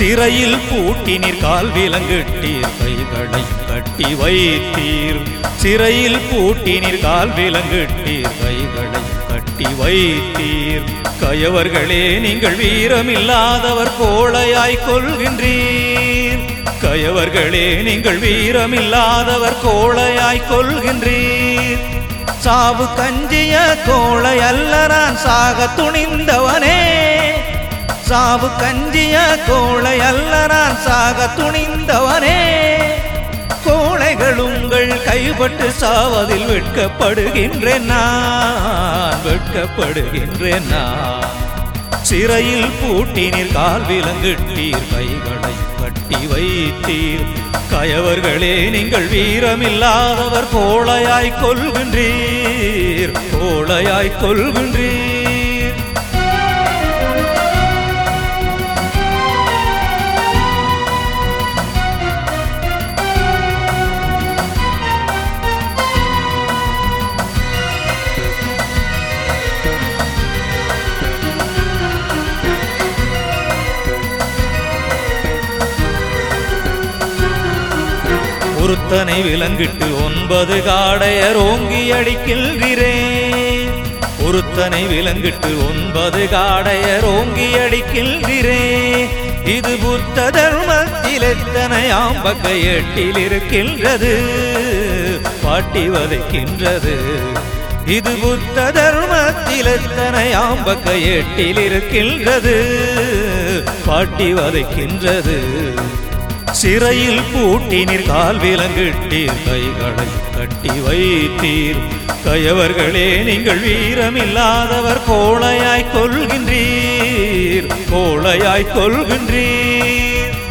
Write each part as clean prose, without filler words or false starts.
சிறையில் பூட்டினீர் கால் விலங்கிட்டீர் கைகளை கட்டி வைத்தீர் சிறையில் பூட்டினீர் கால் விலங்கிட்டீர் கைகளை கட்டி வைத்தீர் கயவர்களே நீங்கள் வீரமில்லாதவர் கோழையாய் கொள்கின்றீர் கயவர்களே நீங்கள் வீரமில்லாதவர் கோழையாய் கொள்கின்றீர் சாவு கஞ்சிய கோழை அல்ல நான் சாக துணிந்தவனே சாவு கஞ்சிய கோழை அல்ல நான் சாக துணிந்தவனே கோழைகள் உங்கள் கைப்பட்டு சாவதில் வெட்கப்படுகின்றேன் நான் சிறையில் பூட்டினீர் கால் விலங்கிட்டீர் கைகளை கட்டி வைத்தீர் கயவர்களே நீங்கள் வீரமில்லாதவர் கோழையாய் கொள்கின்றீர் கோழையாய் கொள்கின்றீர் ஒருத்தனை விலங்கிட்டு 9 காடையர் ஓங்கி அடிக்கின்றேன் ஒருத்தனை விலங்கிட்டு 9 காடையர் ஓங்கி அடிக்கின்றேன் இது புத்த தர்மத்தில் எத்தனையாம் பக்க எட்டில் இருக்கின்றது பாட்டி வதைக்கின்றது இது புத்த தர்மத்தில் எத்தனையாம் பக்க எட்டில் இருக்கின்றது பாட்டி வதைக்கின்றது சிறையில் பூட்டினீர் கால் விலங்கிட்டீர் கைகளை கட்டி வைத்தீர் கயவர்களே நீங்கள் வீரமில்லாதவர் கோழையாய் கொள்கின்றீர் கோழையாய் கொள்கின்றீர்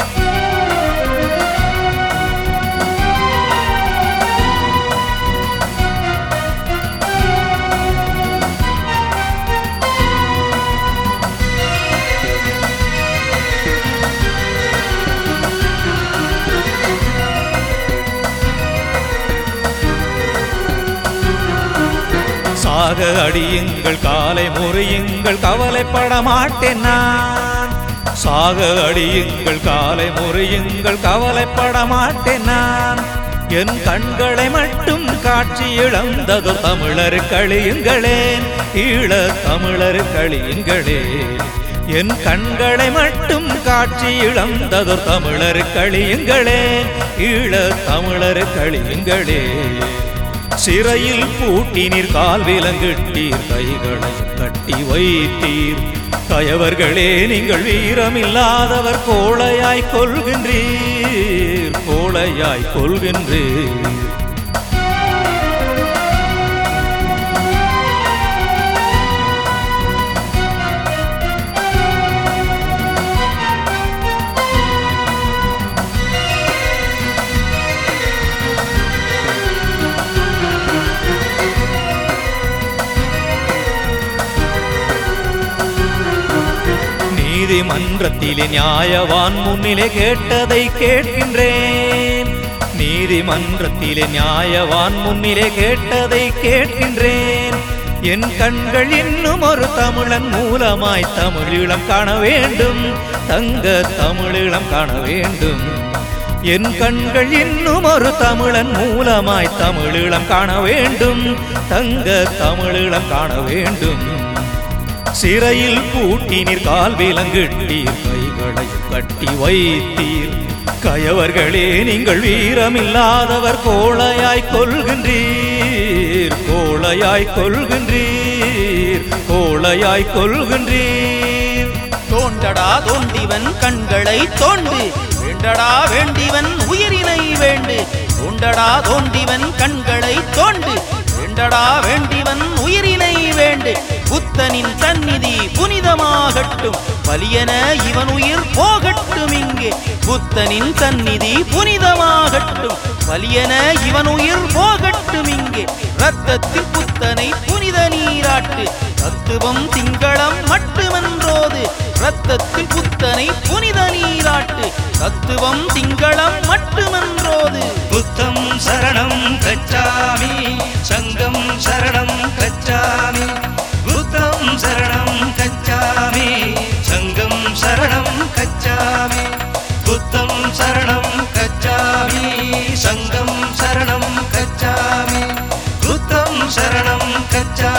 சாக அடியுங்கள் காலை முறியுங்கள் கவலைப்பட மாட்டேன் நான் சாக அடியுங்கள் காலை முறியுங்கள் கவலைப்பட மாட்டேன் நான் என் கண்களை மட்டும் காட்சி இழந்தது தமிழர் கழியுங்களேன் ஈழ தமிழர் கழியுங்களேன் என் கண்களை மட்டும் காட்சி இழந்தது தமிழர் கழியுங்களேன் ஈழ தமிழர் கழியுங்களேன் சிறையில் பூட்டினீர் கால் விலங்கிட்டீர் கைகளை கட்டி வைத்தீர் கயவர்களே நீங்கள் வீரமில்லாதவர் கோழையாய் கொள்கின்றீர் கோழையாய் கொள்கின்றீர் நீதிமன்றத்திலே நியாயவான் முன்னிலே கேட்டதை கேட்கின்றேன் நீதிமன்றத்திலே நியாயவான் முன்னிலே கேட்டதை கேட்கின்றேன் என் கண்கள் இன்னும் ஒரு தமிழன் மூலமாய் தமிழீழம் காண வேண்டும் தங்க தமிழீழம் காண வேண்டும் என் கண்கள் இன்னும் ஒரு தமிழன் மூலமாய் தமிழீழம் காண வேண்டும் தங்க தமிழீழம் காண வேண்டும் சிறையில் பூட்டினீர் கால் விலங்கிட்டீர் கைகளை கட்டி வைத்தீர் கயவர்களே நீங்கள் வீரமில்லாதவர் கோழையாய் கொள்கின்றீர் கோழையாய் கொள்கின்றீர் கோழையாய் கொள்கின்றீர் தோண்டடா தோண்டிவன் கண்களை தோண்டு வேண்டடா வேண்டிவன் உயிரினை வேண்டு தோண்டடா தோண்டிவன் கண்களை தோண்டு வேண்டடா வேண்டிவன் உயிரினை வேண்டு புத்தனின் சந்நிதி புனிதமாகட்டும் பலியன இவன் உயிர் போகட்டும் இங்கே புத்தனின் சந்நிதி புனிதமாகட்டும் பலியன இவன் உயிர் போகட்டும் இங்கே இரத்தத்தில் புத்தனை புனித நீராட்டு தத்துவம் திங்களம் மட்டுமென்றோது இரத்தத்தில் புத்தனை புனித நீராட்டு தத்துவம் திங்களம் மட்டுமென்றோது புத்தம் சரணம் கச்சாமி சங்கம் சரணம் கச்சாமி புத்தம் சரணம் கச்சாமி சங்கம் சரணம் கச்சாமி கச்சாமி